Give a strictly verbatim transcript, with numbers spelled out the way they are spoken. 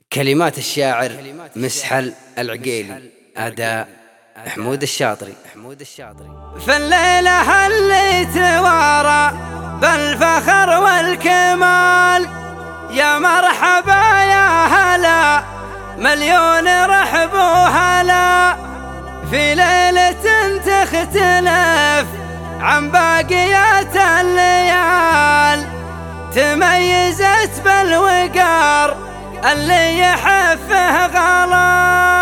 كلمات الشاعر مسحل العقيلي، أداء حمود الشاطري. في الليلة اللي توارى بالفخر والكمال، يا مرحبا يا هلا مليون رحب وهلا، في ليلة تختلف عن باقيات الليال، تميزت بالوقار اللي يحفه غلا.